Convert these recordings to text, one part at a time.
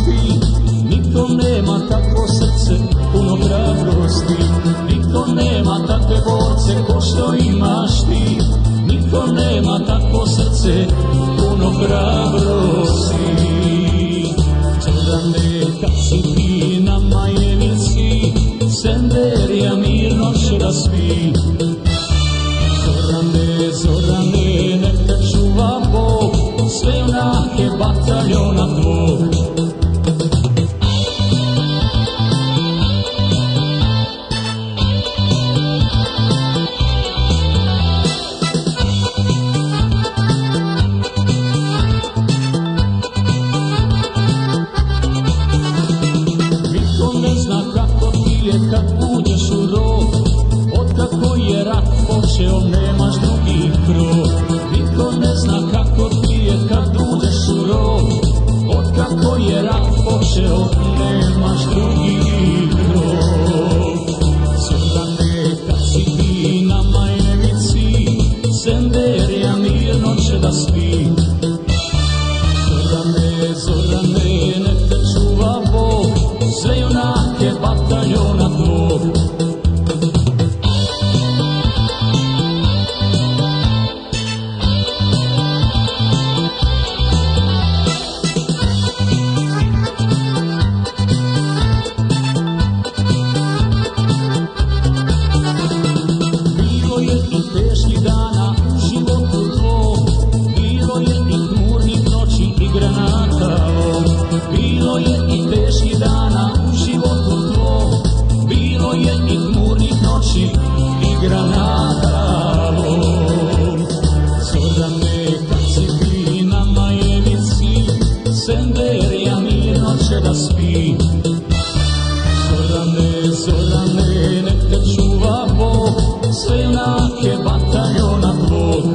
masti, niko nema takvo srce puno hrabrosti, niko nema takve borce ko što imaš ti, niko nema takvo srce puno hrabrosti. Zorane, kad si ti na Majevici, Senderija mirno će da spi. Zorane, Zorane, nek te čuva Bog, sve junake bataljona tvog. Kad uđeš u rov, otkako je rat počeo, nemaš drugi krov. Niko ne zna kako ti je kad uđeš u rov, otkako je rat počeo, nemaš drugi krov. Zorane, kad si ti na Majevici, Senderija mirno će da spi. Zorane, Zorane, nek te čuva Bog, sve junake bataljona tvog. Bilo je i teških dana u životu tvog, bilo je i tmurnih noći i granata. Bilo je i teških dana u životu tvog, bilo je i tmurnih noći i granata. Zorane, kad si ti na Majevici, Senderija mirno će da spi. Zorane, Zorane, nek te čuva Bog, sve junake bataljona tvog.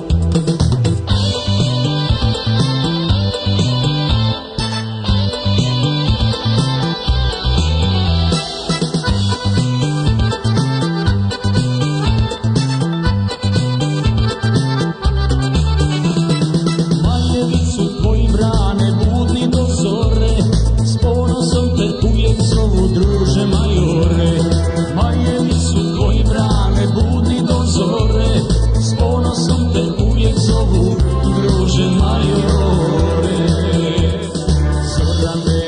Druže majore, Majevicu tvoji brane budni do zore, s ponosom te uvijek zovu druže majore. Zorane,